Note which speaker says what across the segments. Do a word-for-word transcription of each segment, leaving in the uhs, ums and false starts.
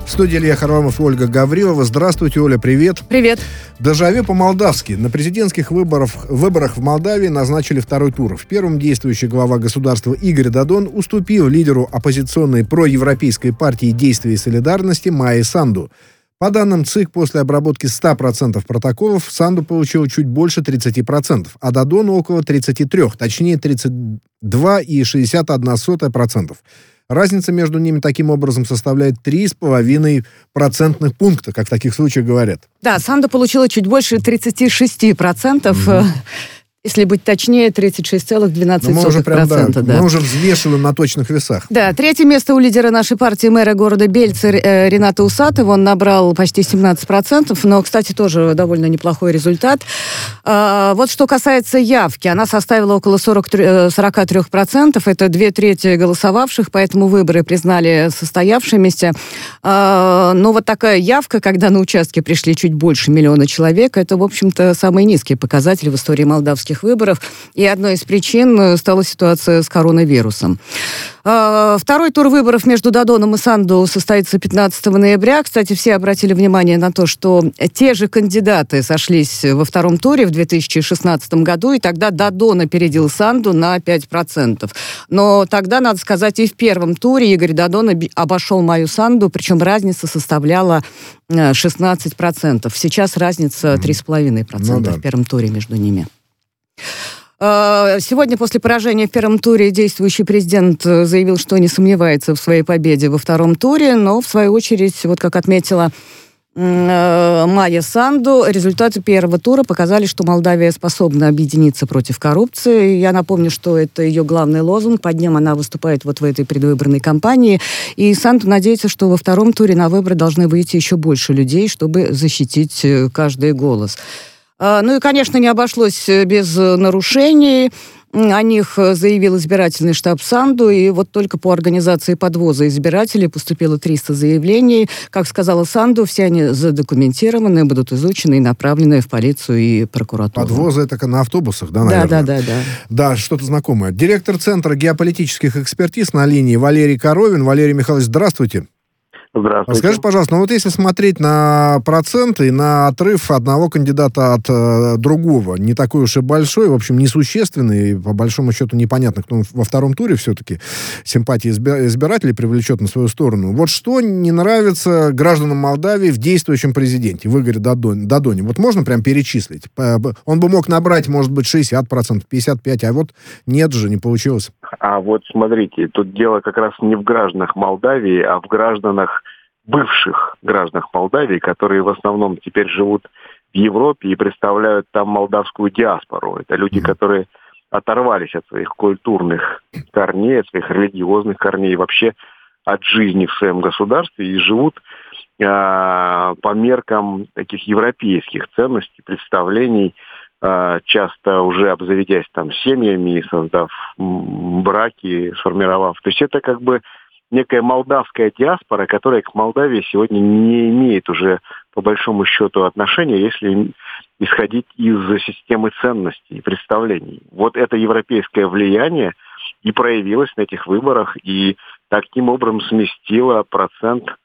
Speaker 1: В студии Илья Харламов и Ольга Гаврилова. Здравствуйте, Оля, привет.
Speaker 2: Привет.
Speaker 1: Дежавю по-молдавски. На президентских выборах, выборах в Молдавии назначили второй тур. В первом действующий глава государства Игорь Додон уступил лидеру оппозиционной проевропейской партии «Действия и солидарности» Майе Санду. По данным ЦИК, после обработки ста процентов протоколов Санду получил чуть больше тридцати процентов, а Додон около тридцати трёх, точнее тридцать два целых шестьдесят одна сотая процента. Разница между ними таким образом составляет три с половиной процентных пункта, как в таких случаях говорят.
Speaker 2: Да, Санду получила чуть больше тридцати шести процентов. Mm-hmm. Если быть точнее, тридцать шесть целых двенадцать сотых процента.
Speaker 1: Да, да. Мы уже взвешиваем на точных весах.
Speaker 2: Да, третье место у лидера нашей партии, мэра города Бельца э, Рената Усатова. Он набрал почти семнадцать процентов, но, кстати, тоже довольно неплохой результат. А, вот что касается явки, она составила около сорок три, сорок три процента. Это две трети голосовавших, поэтому выборы признали состоявшимися. А, но вот такая явка, когда на участке пришли чуть больше миллиона человек, это, в общем-то, самый низкий показатель в истории молдавских выборов, и одной из причин стала ситуация с коронавирусом. Второй тур выборов между Додоном и Санду состоится пятнадцатого ноября. Кстати, все обратили внимание на то, что те же кандидаты сошлись во втором туре в две тысячи шестнадцатом году, и тогда Додон опередил Санду на пять процентов. Но тогда, надо сказать, и в первом туре Игорь Додон обошел Майю Санду, причем разница составляла шестнадцать процентов. Сейчас разница три целых пять десятых процента ну, да. в первом туре между ними. Сегодня после поражения в первом туре действующий президент заявил, что не сомневается в своей победе во втором туре, но, в свою очередь, вот как отметила Майя Санду, результаты первого тура показали, что Молдавия способна объединиться против коррупции. Я напомню, что это ее главный лозунг. Под ним она выступает вот в этой предвыборной кампании. И Санду надеется, что во втором туре на выборы должны выйти еще больше людей, чтобы защитить каждый голос. Ну и, конечно, не обошлось без нарушений. О них заявил избирательный штаб Санду, и вот только по организации подвоза избирателей поступило триста заявлений. Как сказала Санду, все они задокументированы, будут изучены и направлены в полицию и прокуратуру.
Speaker 1: Подвозы это на автобусах, да,
Speaker 2: наверное?
Speaker 1: Да,
Speaker 2: да, да, да.
Speaker 1: Да, что-то знакомое. Директор Центра геополитических экспертиз на линии Валерий Коровин. Валерий Михайлович, здравствуйте.
Speaker 3: Здравствуйте.
Speaker 1: Скажите, пожалуйста, ну вот если смотреть на проценты и на отрыв одного кандидата от э, другого, не такой уж и большой, в общем, несущественный, по большому счету непонятно, кто во втором туре все-таки симпатии изби- избирателей привлечет на свою сторону. Вот что не нравится гражданам Молдавии в действующем президенте, в Игоре Додоне? Додоне? Вот можно прям перечислить? Он бы мог набрать, может быть, шестьдесят процентов, пятьдесят пять процентов, а вот нет же, не получилось.
Speaker 3: А вот смотрите, тут дело как раз не в гражданах Молдавии, а в гражданах бывших гражданах Молдавии, которые в основном теперь живут в Европе и представляют там молдавскую диаспору. Это люди, mm-hmm. которые оторвались от своих культурных корней, от своих религиозных корней, вообще от жизни в своем государстве и живут э, по меркам таких европейских ценностей, представлений, э, часто уже обзаведясь там семьями, создав браки, сформировав. То есть это как бы некая молдавская диаспора, которая к Молдавии сегодня не имеет уже, по большому счету, отношения, если исходить из системы ценностей и представлений. Вот это европейское влияние и проявилось на этих выборах, и таким образом сместило процент э,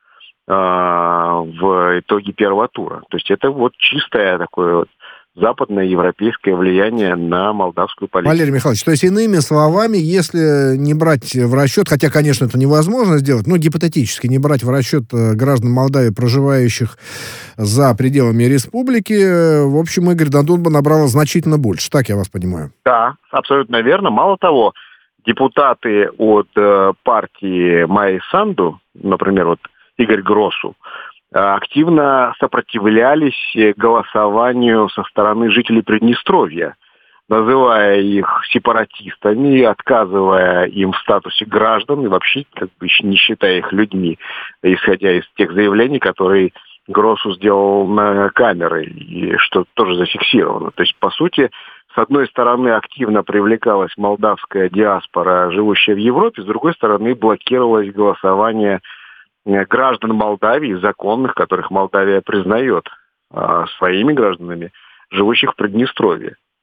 Speaker 3: в итоге первого тура. То есть это вот чистое такое вот западное европейское влияние на молдавскую политику.
Speaker 1: Валерий Михайлович, то есть, иными словами, если не брать в расчет, хотя, конечно, это невозможно сделать, но гипотетически не брать в расчет граждан Молдавии, проживающих за пределами республики, в общем, Игорь Додон бы набрал значительно больше. Так я вас понимаю.
Speaker 3: Да, абсолютно верно. Мало того, депутаты от э, партии Майи Санду, например, вот Игорь Гросу, активно сопротивлялись голосованию со стороны жителей Приднестровья, называя их сепаратистами, отказывая им в статусе граждан и вообще как бы не считая их людьми, исходя из тех заявлений, которые Гросу сделал на камеры, и что тоже зафиксировано. То есть, по сути, с одной стороны, активно привлекалась молдавская диаспора, живущая в Европе, с другой стороны, блокировалось голосование граждан Молдавии, законных, которых Молдавия признает а, своими гражданами, живущих в Приднестровье.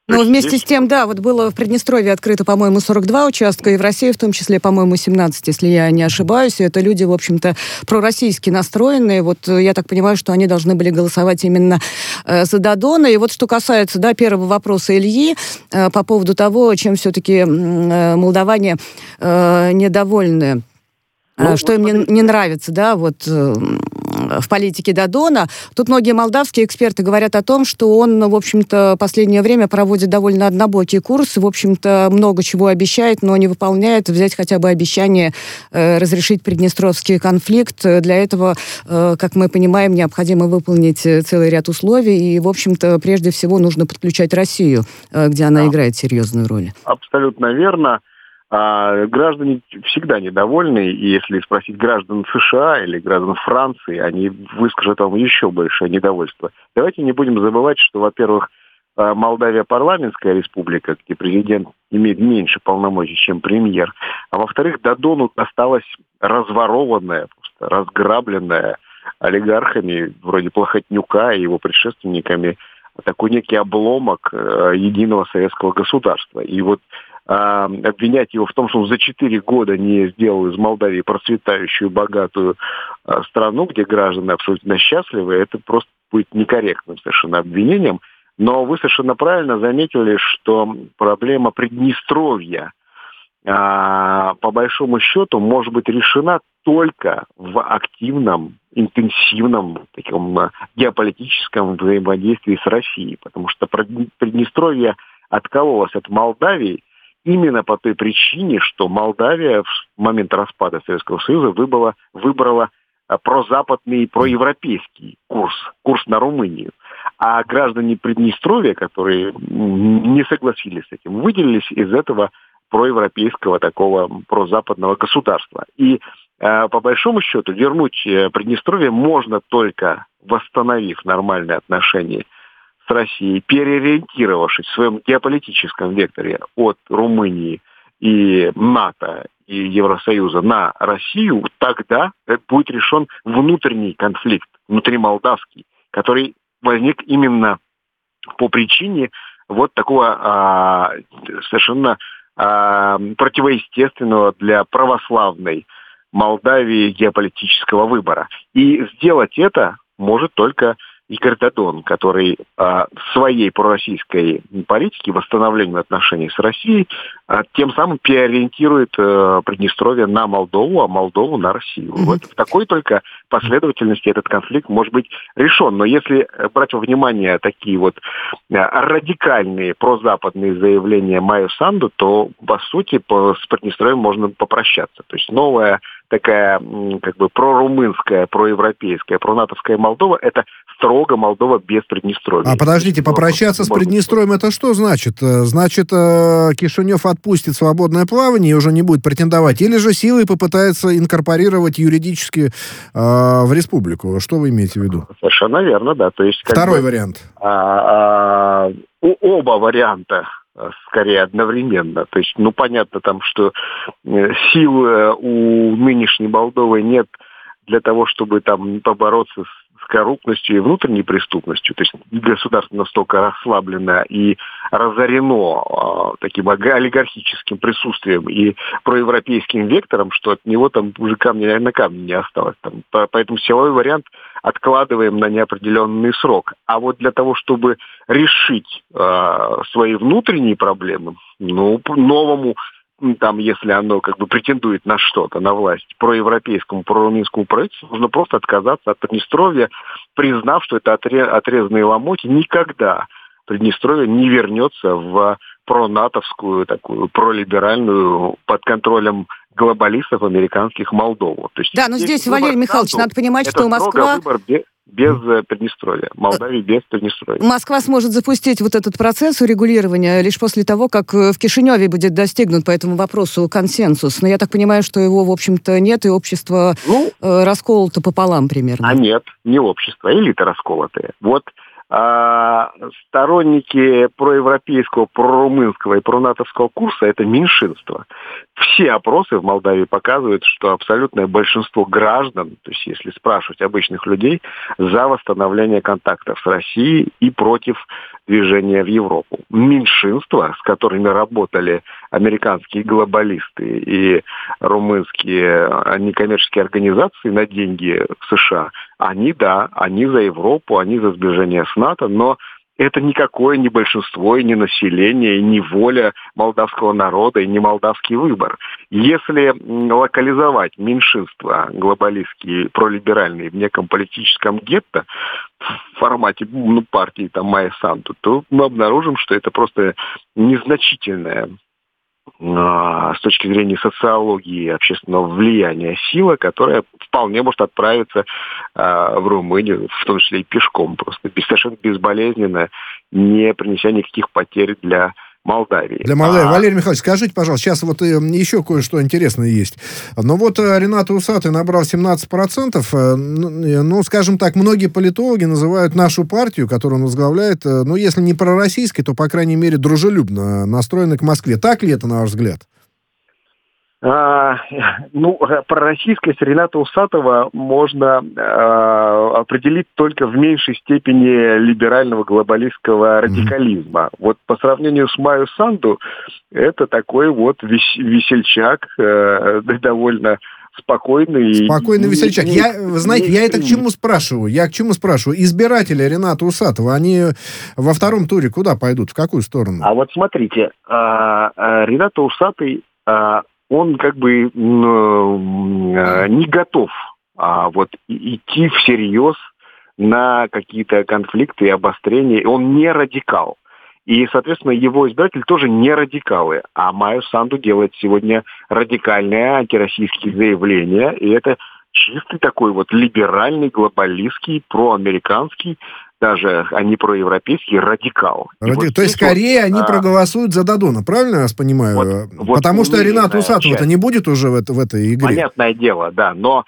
Speaker 2: Ну, вместе с тем, да, вот было в Приднестровье открыто, по-моему, сорок два участка, и в России в том числе, по-моему, семнадцать, если я не ошибаюсь. И это люди, в общем-то, пророссийски настроенные. Вот я так понимаю, что они должны были голосовать именно э, за Додона. И вот что касается, да, первого вопроса Ильи э, по поводу того, чем все-таки э, молдаване э, недовольны, ну, что им не, не нравится, да, вот э, в политике Додона. Тут многие молдавские эксперты говорят о том, что он, в общем-то, в последнее время проводит довольно однобокий курс, в общем-то, много чего обещает, но не выполняет. Взять хотя бы обещание э, разрешить приднестровский конфликт. Для этого, э, как мы понимаем, необходимо выполнить целый ряд условий, и, в общем-то, прежде всего нужно подключать Россию, э, где она да. играет серьезную роль.
Speaker 3: Абсолютно верно. А граждане всегда недовольны, и если спросить граждан США или граждан Франции, они выскажут вам еще большее недовольство. Давайте не будем забывать, что, во-первых, Молдавия парламентская республика, где президент имеет меньше полномочий, чем премьер, а во-вторых, Додону осталась разворованная, просто разграбленная олигархами вроде Плохотнюка и его предшественниками такой некий обломок единого советского государства. И вот обвинять его в том, что он за четыре года не сделал из Молдавии процветающую, богатую страну, где граждане абсолютно счастливы, это просто будет некорректным совершенно обвинением. Но вы совершенно правильно заметили, что проблема Приднестровья по большому счету может быть решена только в активном, интенсивном таком геополитическом взаимодействии с Россией, потому что Приднестровье откололось от Молдавии именно по той причине, что Молдавия в момент распада Советского Союза выбрала, выбрала прозападный, проевропейский курс, курс на Румынию. А граждане Приднестровья, которые не согласились с этим, выделились из этого проевропейского такого прозападного государства. И э, по большому счету вернуть Приднестровье можно только восстановив нормальные отношения с Россией, переориентировавшись в своем геополитическом векторе от Румынии и НАТО и Евросоюза на Россию, тогда будет решен внутренний конфликт, внутримолдавский, который возник именно по причине вот такого а, совершенно а, противоестественного для православной Молдавии геополитического выбора. И сделать это может только Игорь Додон, который а, в своей пророссийской политике, восстановлении отношений с Россией, а, тем самым переориентирует а, Приднестровье на Молдову, а Молдову на Россию. Mm-hmm. Вот в такой только последовательности этот конфликт может быть решен. Но если брать во внимание такие вот а, радикальные прозападные заявления Майю Санду, то, по сути, по, с Приднестровьем можно попрощаться. То есть новая такая как бы прорумынская, проевропейская, пронатовская Молдова – это строго Молдова без Приднестровья.
Speaker 1: А подождите, попрощаться с Приднестровьем это что значит? Значит, Кишинев отпустит свободное плавание и уже не будет претендовать? Или же силой попытается инкорпорировать юридически э, в республику? Что вы имеете в виду?
Speaker 3: Совершенно верно, да. То есть,
Speaker 1: Второй
Speaker 3: бы,
Speaker 1: вариант.
Speaker 3: А, а, у, оба варианта скорее одновременно. То есть, ну, понятно там, что сил у нынешней Молдовы нет для того, чтобы там побороться с коррупностью и внутренней преступностью. То есть государство настолько расслаблено и разорено э, таким олигархическим присутствием и проевропейским вектором, что от него там уже камня на камне не осталось. Там, поэтому силовой вариант откладываем на неопределенный срок. А вот для того, чтобы решить э, свои внутренние проблемы, ну, новому, там, если оно как бы претендует на что-то, на власть, проевропейскому, прорумынскому правительству, нужно просто отказаться от Приднестровья, признав, что это отрезанные ломотья. Никогда Приднестровье не вернется в пронатовскую, такую пролиберальную, под контролем глобалистов американских Молдову. То есть
Speaker 2: да, но здесь, Валерий Михайлович, надо понимать, что Москва...
Speaker 3: без Приднестровья. Молдавии без Приднестровья.
Speaker 2: Москва сможет запустить вот этот процесс урегулирования лишь после того, как в Кишиневе будет достигнут по этому вопросу консенсус. Но я так понимаю, что его, в общем-то, нет, и общество ну, э, расколото пополам примерно.
Speaker 3: А нет, не общество, элита расколотая. Вот А сторонники проевропейского, прорумынского и пронатовского курса – это меньшинство. Все опросы в Молдавии показывают, что абсолютное большинство граждан, то есть если спрашивать обычных людей, за восстановление контактов с Россией и против движения в Европу. Меньшинства, с которыми работали американские глобалисты и румынские некоммерческие организации на деньги США, они, да, они за Европу, они за сближение с НАТО, но это никакое не большинство, и не население, и не воля молдавского народа, и не молдавский выбор. Если локализовать меньшинства глобалистские, пролиберальные в неком политическом гетто, в формате ну, партии там, Майя Санду, то мы обнаружим, что это просто незначительная с точки зрения социологии и общественного влияния сила, которая вполне может отправиться э, в Румынию, в том числе и пешком, просто совершенно безболезненно, не принеся никаких потерь для Молдавии.
Speaker 1: Для Молдавии. А... Валерий Михайлович, скажите, пожалуйста, сейчас вот еще кое-что интересное есть. Но вот Ринат Усатый набрал семнадцать процентов. Ну, скажем так, многие политологи называют нашу партию, которую он возглавляет, ну, если не пророссийской, то, по крайней мере, дружелюбно настроенной к Москве. Так ли это, на ваш взгляд?
Speaker 3: А, ну, пророссийскость Рината Усатова можно а, определить только в меньшей степени либерального глобалистского радикализма. Mm-hmm. Вот по сравнению с Майю Санду, это такой вот вес- весельчак, э, довольно спокойный.
Speaker 1: Спокойный весельчак. Не, я, вы знаете, не, я это к чему спрашиваю? Я к чему спрашиваю? Избиратели Рината Усатова, они во втором туре куда пойдут? В какую сторону?
Speaker 3: А вот смотрите, а, а, Ринат Усатый... А, он как бы не готов а, вот, идти всерьез на какие-то конфликты и обострения. Он не радикал. И, соответственно, его избиратели тоже не радикалы. А Майя Санду делает сегодня радикальные антироссийские заявления. И это чистый такой вот либеральный, глобалистский, проамериканский, даже, а не проевропейский радикал.
Speaker 1: Ради... Вот То есть, скорее, вот, они а... проголосуют за Додона, правильно я вас понимаю? Вот, вот Потому что Ринат Усатова-то не будет уже в, это, в этой игре.
Speaker 3: Понятное дело, да, но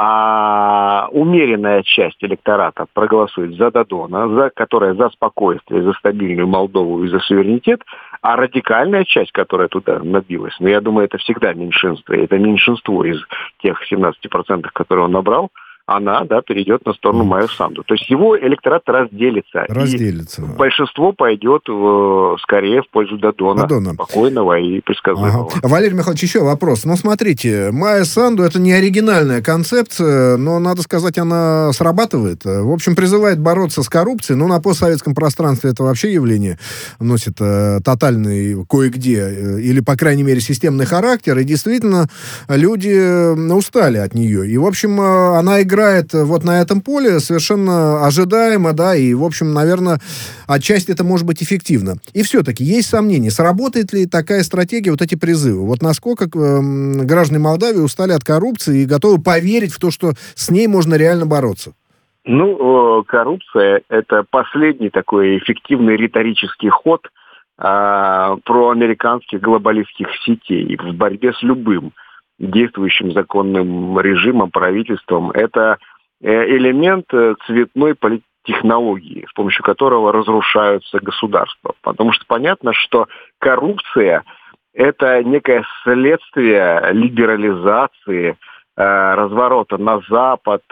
Speaker 3: а, умеренная часть электората проголосует за Додона, за, которая за спокойствие, за стабильную Молдову и за суверенитет, а радикальная часть, которая туда набилась, ну, я думаю, это всегда меньшинство, это меньшинство из тех семнадцати процентов, которые он набрал, она, да, перейдет на сторону Майю Санду. То есть его электорат разделится.
Speaker 1: Разделится.
Speaker 3: И большинство пойдет в, скорее в пользу Додона,
Speaker 1: Додона.
Speaker 3: Спокойного и предсказуемого.
Speaker 1: Ага. Валерий Михайлович, еще вопрос. Ну, смотрите, Майя Санду — это не оригинальная концепция, но, надо сказать, она срабатывает. В общем, призывает бороться с коррупцией, но на постсоветском пространстве это вообще явление носит э, тотальный кое-где, э, или, по крайней мере, системный характер, и действительно люди устали от нее. И, в общем, э, она играет играет вот на этом поле совершенно ожидаемо, да, и, в общем, наверное, отчасти это может быть эффективно. И все-таки есть сомнения, сработает ли такая стратегия, вот эти призывы? Вот насколько э, граждане Молдавии устали от коррупции и готовы поверить в то, что с ней можно реально бороться?
Speaker 3: Ну, коррупция – это последний такой эффективный риторический ход а, проамериканских глобалистских сетей в борьбе с любым действующим законным режимом, правительством. Это элемент цветной политтехнологии, с помощью которого разрушаются государства. Потому что понятно, что коррупция – это некое следствие либерализации, разворота на Запад,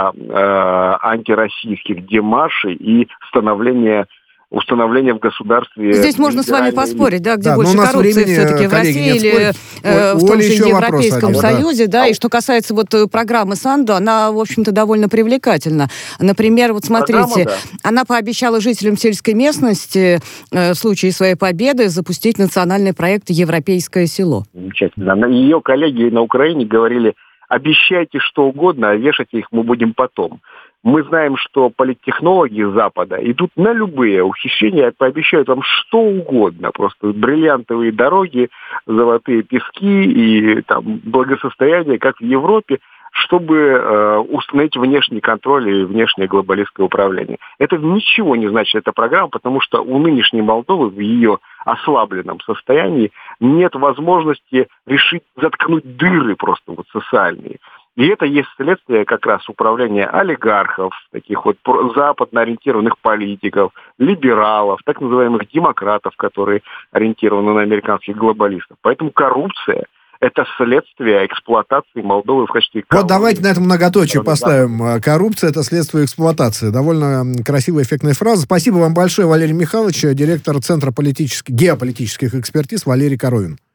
Speaker 3: антироссийских демаршей и становления установление в государстве...
Speaker 2: Здесь можно с вами поспорить, да, где
Speaker 1: да,
Speaker 2: больше коррупции все-таки, в России или э, в том же Европейском вопрос, Союзе, да. да, и что касается вот программы Санду, она, в общем-то, довольно привлекательна. Например, вот смотрите, Программа, да. она пообещала жителям сельской местности э, в случае своей победы запустить национальный проект «Европейское село».
Speaker 3: Замечательно. Ее коллеги на Украине говорили: обещайте что угодно, а вешать их мы будем потом. Мы знаем, что политтехнологи Запада идут на любые ухищрения, пообещают вам что угодно. Просто бриллиантовые дороги, золотые пески и там, благосостояние, как в Европе, чтобы э, установить внешний контроль и внешнее глобалистское управление. Это ничего не значит, эта программа, потому что у нынешней Молдовы в ее ослабленном состоянии нет возможности решить заткнуть дыры просто вот социальные. И это есть следствие как раз управления олигархов, таких вот западно ориентированных политиков, либералов, так называемых демократов, которые ориентированы на американских глобалистов. Поэтому коррупция – это следствие эксплуатации Молдовы в качестве колонии.
Speaker 1: Вот давайте на этом многоточие поставим. Коррупция – это следствие эксплуатации. Довольно красивая, эффектная фраза. Спасибо вам большое, Валерий Михайлович, директор Центра политических, геополитических экспертиз Валерий Коровин.